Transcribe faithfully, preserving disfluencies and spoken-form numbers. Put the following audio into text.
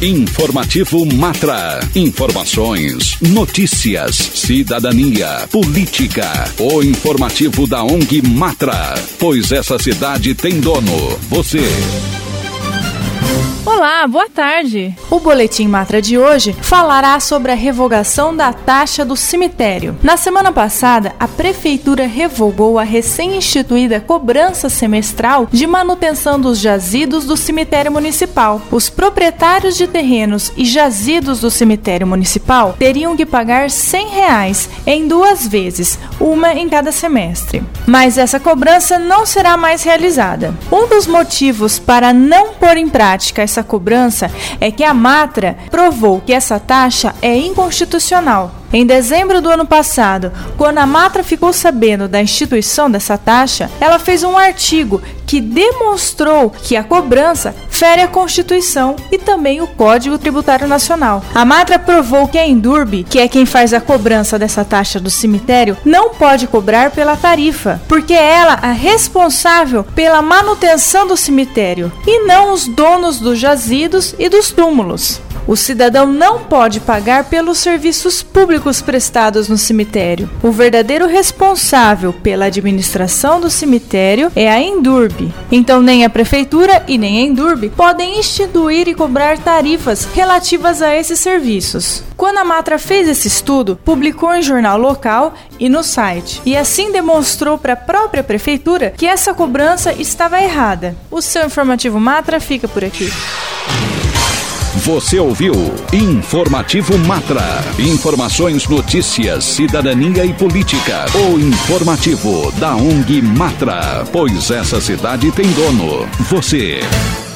Informativo Matra. Informações, notícias, cidadania, política. O informativo da O N G Matra. Pois essa cidade tem dono. Você. Olá, boa tarde. O Boletim Matra de hoje falará sobre a revogação da taxa do cemitério. Na semana passada, a Prefeitura revogou a recém-instituída cobrança semestral de manutenção dos jazidos do cemitério municipal. Os proprietários de terrenos e jazidos do cemitério municipal teriam que pagar cem reais em duas vezes, uma em cada semestre. Mas essa cobrança não será mais realizada. Um dos motivos para não pôr em prática essa cobrança é que a Matra provou que essa taxa é inconstitucional. Em dezembro do ano passado, quando a Matra ficou sabendo da instituição dessa taxa, ela fez um artigo que demonstrou que a cobrança fere a Constituição e também o Código Tributário Nacional. A Matra provou que a Endurbe, que é quem faz a cobrança dessa taxa do cemitério, não pode cobrar pela tarifa, porque é ela a responsável pela manutenção do cemitério e não os donos dos jazidos e dos túmulos. O cidadão não pode pagar pelos serviços públicos prestados no cemitério. O verdadeiro responsável pela administração do cemitério é a Endurbe. Então nem a Prefeitura e nem a Endurbe podem instituir e cobrar tarifas relativas a esses serviços. Quando a Matra fez esse estudo, publicou em jornal local e no site, e assim demonstrou para a própria Prefeitura que essa cobrança estava errada. O seu informativo Matra fica por aqui. Você ouviu Informativo Matra. Informações, notícias, cidadania e política. O informativo da O N G Matra. Pois essa cidade tem dono. Você.